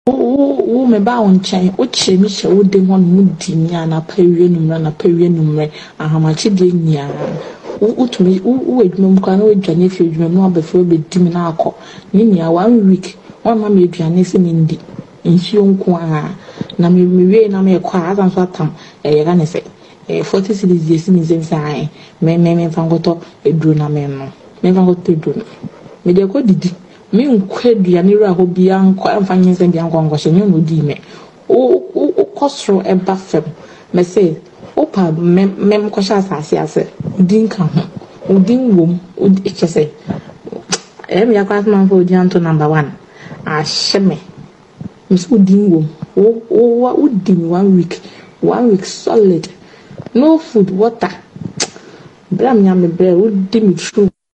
wo me ba on chen o che mi che wo de ho no di ni ana pa wie numre ahamachi de nia wo tumi wo edwuma kwa na wo dwane fi edwuma no abafo be di mi na akọ ni nia 1 week won ma me edwane se ni ndi nhio nko a na me wie na me kwa azan so atam ye ga ne se 40 cities yes mi zensan me fangoto edru na me no me fangoto edru me de ko didi me nkwaduane ra ho bia nkwa amfanye se bia nkwa ngwahye nyo no di me o kosro e ba fem me say o pa me mkosha asase ase din ka ho odin wom o chese me yakwa man for odin to number 1 a sheme mis odin wom o din 1 week solid no food water bram nya me bre o di me true